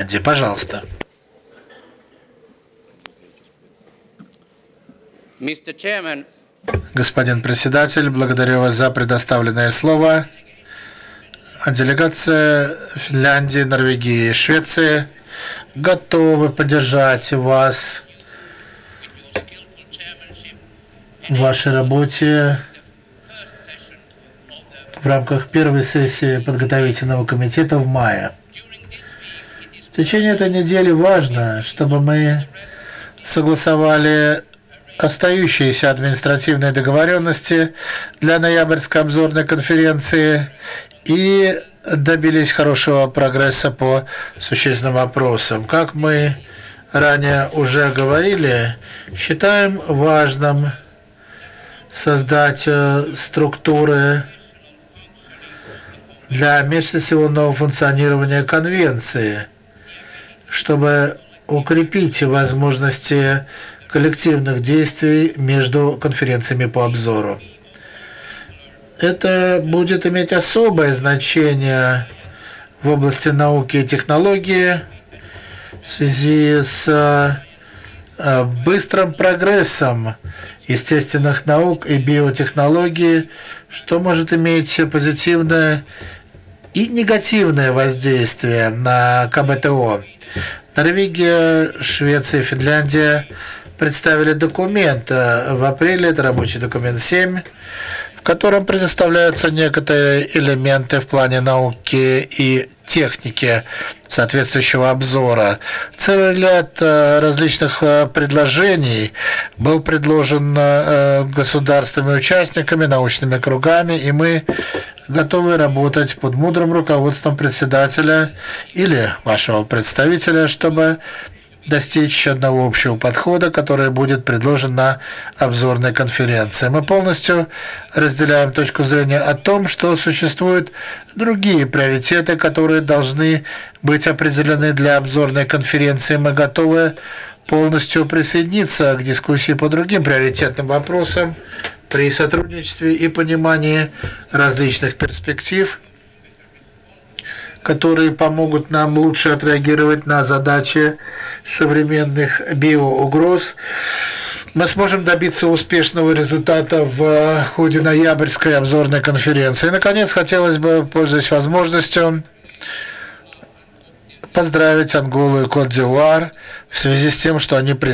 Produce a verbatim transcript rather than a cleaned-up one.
Финляндии. Пожалуйста. Господин председатель, благодарю вас за предоставленное слово. Делегация Финляндии, Норвегии и Швеции готовы поддержать вас в вашей работе в рамках первой сессии подготовительного комитета в мае. В течение этой недели важно, чтобы мы согласовали остающиеся административные договоренности для ноябрьской обзорной конференции и добились хорошего прогресса по существенным вопросам. Как мы ранее уже говорили, считаем важным создать структуры для межсессионного функционирования конвенции, чтобы укрепить возможности коллективных действий между конференциями по обзору. Это будет иметь особое значение в области науки и технологии в связи с быстрым прогрессом естественных наук и биотехнологий, что может иметь позитивное и негативное воздействие на ка бэ тэ о. Норвегия, Швеция и Финляндия представили документ в апреле, это рабочий документ семь, в котором предоставляются некоторые элементы в плане науки и техники соответствующего обзора. Целый ряд различных предложений был предложен государственными участниками, научными кругами, и мы готовы работать под мудрым руководством председателя или вашего представителя, чтобы достичь одного общего подхода, который будет предложен на обзорной конференции. Мы полностью разделяем точку зрения о том, что существуют другие приоритеты, которые должны быть определены для обзорной конференции. Мы готовы полностью присоединиться к дискуссии по другим приоритетным вопросам при сотрудничестве и понимании различных перспектив, которые помогут нам лучше отреагировать на задачи современных биоугроз. Мы сможем добиться успешного результата в ходе ноябрьской обзорной конференции. И, наконец, хотелось бы, пользуясь возможностью, поздравить Анголу и Кот-д'Ивуар в связи с тем, что они присоединились